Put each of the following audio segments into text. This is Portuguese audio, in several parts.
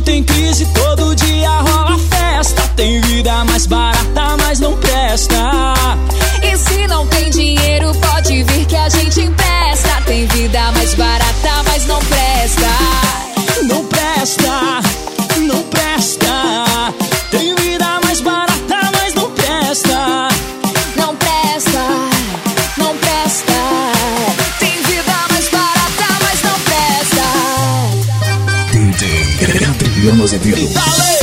tem crise, todo dia rola festa. Tem vida mais barata, mas não presta. E se não tem dinheiro, pode vir que a gente empresta. Tem vida mais barata, mas não presta. Não presta, não presta. Tem vida mais barata, mas não presta. Não presta, não presta. Tem vida mais barata, mas não presta. DJ Adriano Azevedo. E dale!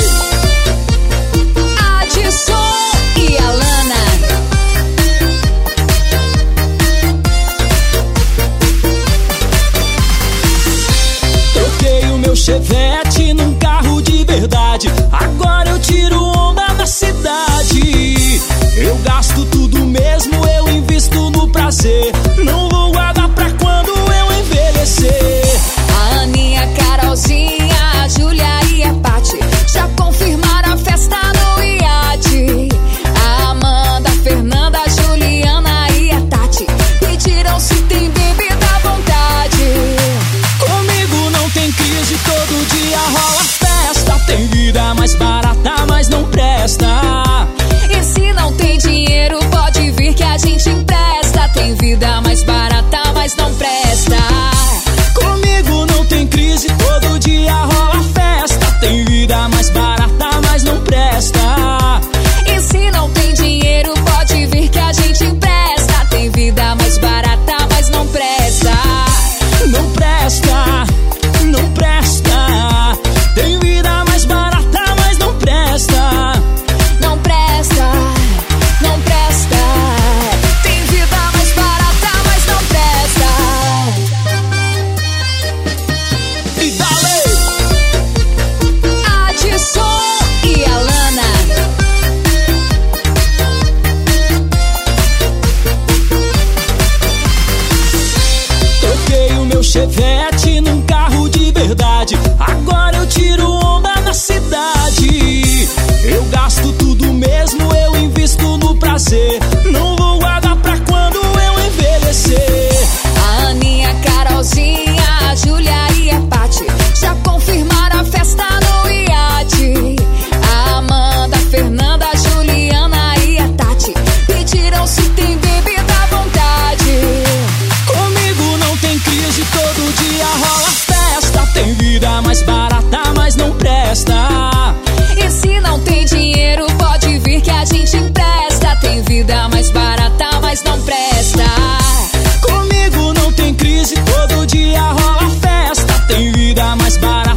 Adson e Alana. Troquei o meu Chevette num carro de verdade. Agora eu tiro onda na cidade. Eu gasto tudo mesmo, eu invisto no prazer. Não vou guardar pra quando eu envelhecer. A Aninha, a Carolzinha, a Júlia e a Paty já confirmaram a festa no iate. A Amanda, a Fernanda, a Juliana e a Tati pediram se tem bebida à vontade. Comigo não tem crise, todo dia rola festa. Tem vida mais barata, mas não presta. E se não tem dinheiro, pode vir que a gente empresta. Tem vida mais barata, mas não presta. Comigo não tem crise, todo dia rola festa. Tem vida mais barata, mas não presta. E se não tem dinheiro, pode vir que a gente empresta. Tem vida mais barata, mas não presta. Não presta, não presta. Tem vida mais barata, mas não presta. Não presta, não presta. Tem vida mais barata, mas não presta. E dale! Adson e Alana. Troquei o meu Chevette num carro de verdade. Agora eu tiro onda na cidade. Eu gasto tudo mesmo, eu invisto no prazer. Não vou guardar pra quando eu envelhecer. A Aninha, a Carolzinha, a Júlia e a Paty já confirmaram a festa no iate. A Amanda, a Fernanda, a Juliana e a Tati pediram se tem bebida à vontade. Comigo não tem crise, todo dia rola festa. Tem vida mais barata, mas não presta. E se não tem dinheiro, pode vir que a gente empresta. Tem vida mais barata, mas não presta. Comigo não tem crise, todo dia rola festa. Tem vida mais barata,